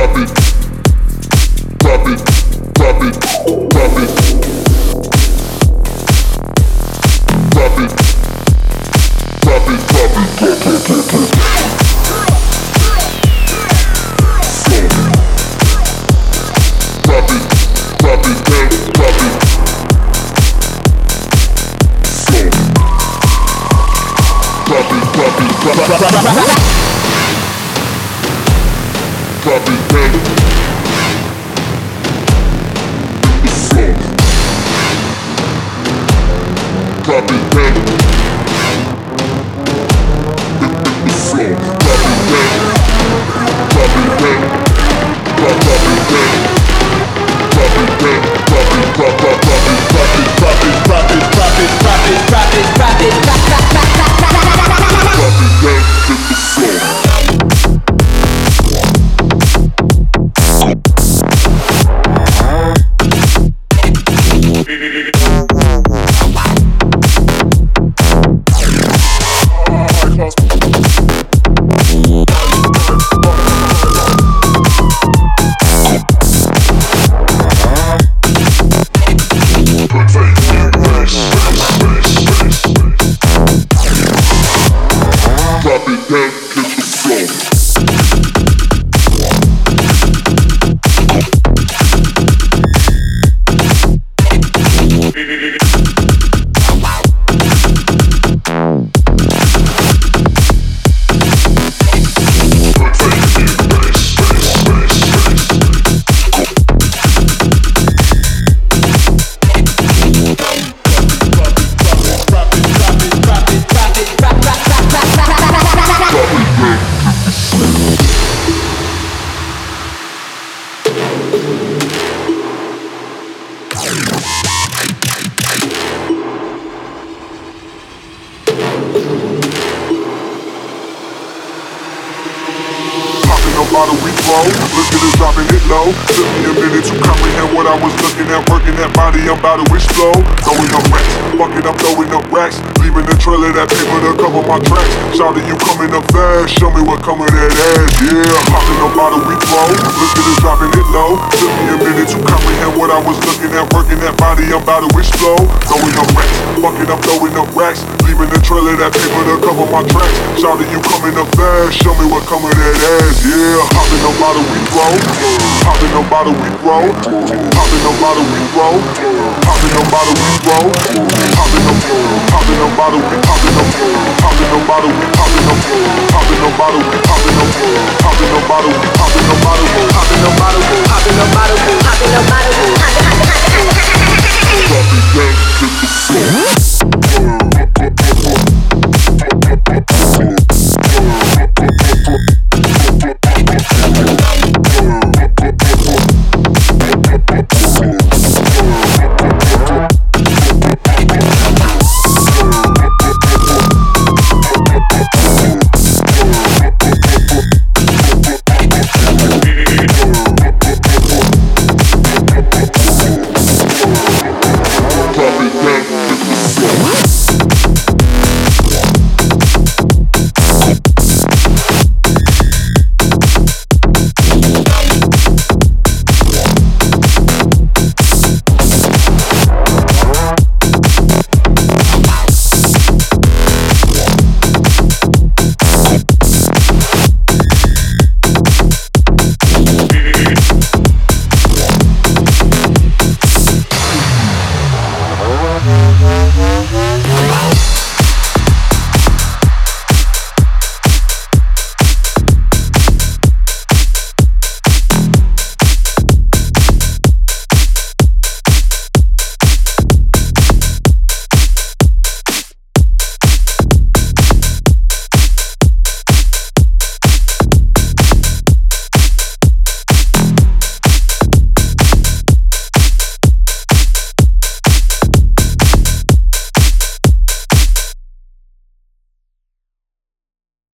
bottle we throw. Look at us dropping it low. Took me a minute to comprehend what I was looking at. Working that body, I'm about to explode. Throwing up racks, fucking up, throwing up racks. Leaving the trail of that paper to cover my tracks. Shouting, you coming up fast, show me what come of that ass. Yeah, popping up bottle we throw. Look at us dropping it low. Took me a minute to comprehend what I was looking at. Working that body, I'm about to explode. Throwing up racks, fucking up, throwing up racks. Leaving the trail of that paper to cover my tracks. Shouting, you coming up fast, show me what come of that ass. Yeah, hopping up bottle we throw. Popping up bottle we throw. Popping up bottle we throw. Popping up bottle we throw. Popping up bottle we popping up bottle we popping up.